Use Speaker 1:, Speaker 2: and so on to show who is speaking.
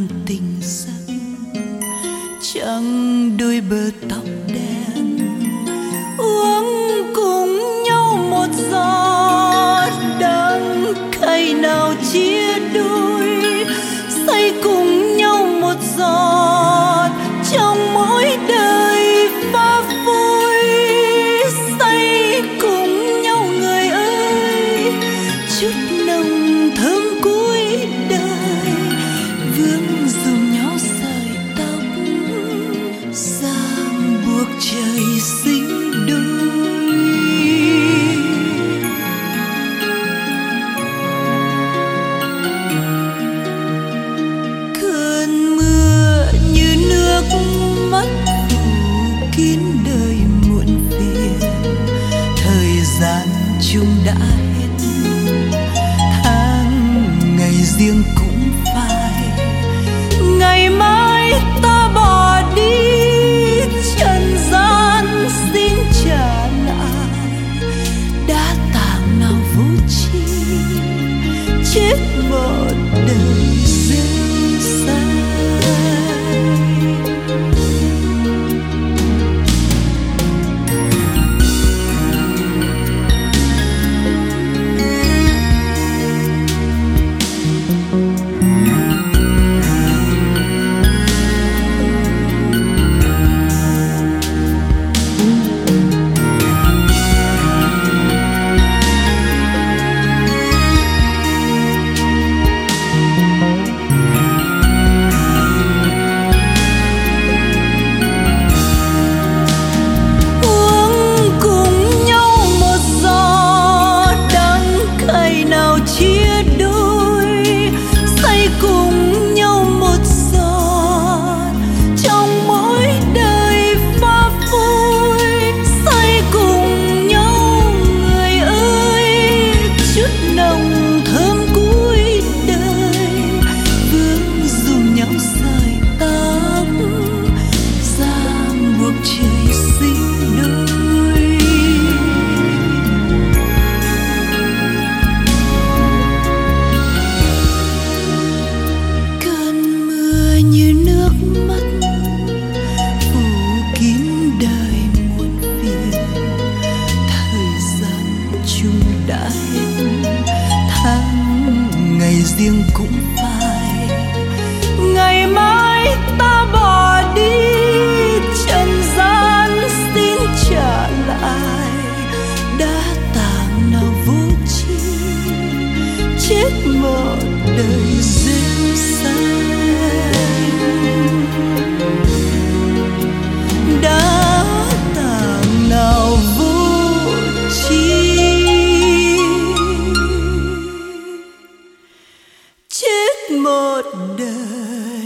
Speaker 1: ngàn tình giấc, chẳng đôi bờ tóc đen uống cùng nhau một giọt đắng cay nào chia đôi, say cùng nhau một giọt trong mỗi đời pha vui, say cùng nhau người ơi, chút nồng thơm cuối đời vương dùng nhau sợi tóc ràng buộc trời sinh đôi. Cơn mưa như nước mắt phủ kín đời muộn phiền, thời gian chung đã hết, tháng ngày riêng cũng phai, ngày mai ta bỏ đi trần gian xin trả lại đã tàng nào vô tri chết một đời rêu xanh. Riêng cũng phai, ngày mai ta bỏ đi trần gian xin trả lại đã tàng nào vô tri chết một đời rêu xanh, đã tàng nào vô tri chết một đời